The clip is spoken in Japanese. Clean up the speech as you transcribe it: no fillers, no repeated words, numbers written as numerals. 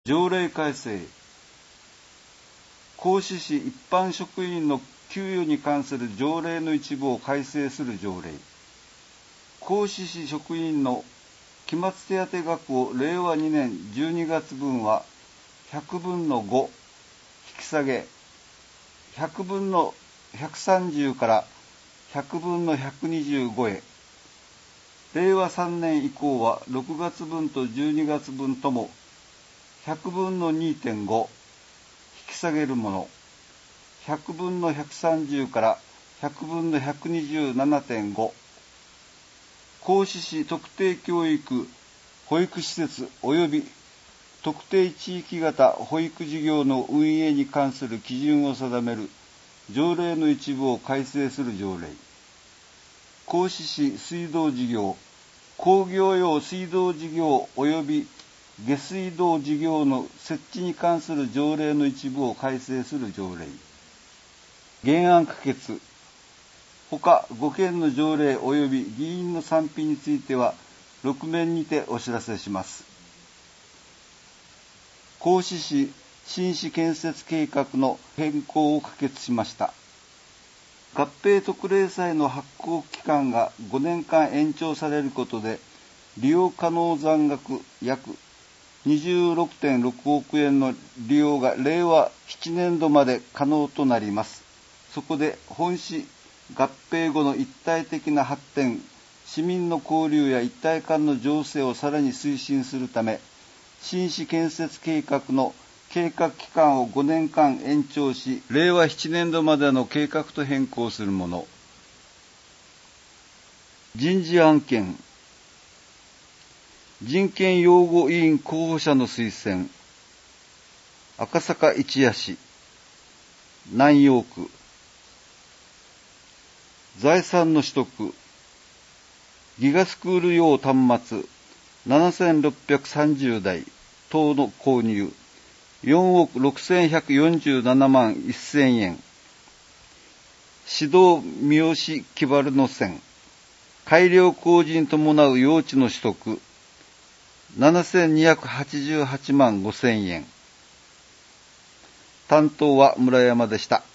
条例改正。皇嗣市一般職員の給与に関する条例の一部を改正する条例。皇嗣市職員の期末手当額を令和2年12月分は100分の5引き下げ、100分の130から100分の125へ。令和3年以降は6月分と12月分とも100分の 2.5 引き下げるもの、100分の130から100分の 127.5。皇嗣市特定教育保育施設及び特定地域型保育事業の運営に関する基準を定める条例の一部を改正する条例。皇嗣市水道事業、工業用水道事業及び下水道事業の設置に関する条例の一部を改正する条例。原案可決。他5件の条例及び議員の賛否については6面にてお知らせします。皇嗣市新市建設計画の変更を可決しました。合併特例債の発行期間が5年間延長されることで、利用可能残額約26.6 億円の利用が令和7年度まで可能となります。そこで本市合併後の一体的な発展、市民の交流や一体感の醸成をさらに推進するため、新市建設計画の計画期間を5年間延長し、令和7年度までの計画と変更するもの。人事案件。人権擁護委員候補者の推薦。赤坂一谷市、南陽区。財産の取得。ギガスクール用端末7630台等の購入。4億6147万1000円。指導三好木原の線。改良工事に伴う用地の取得。7288万5000円。担当は村山でした。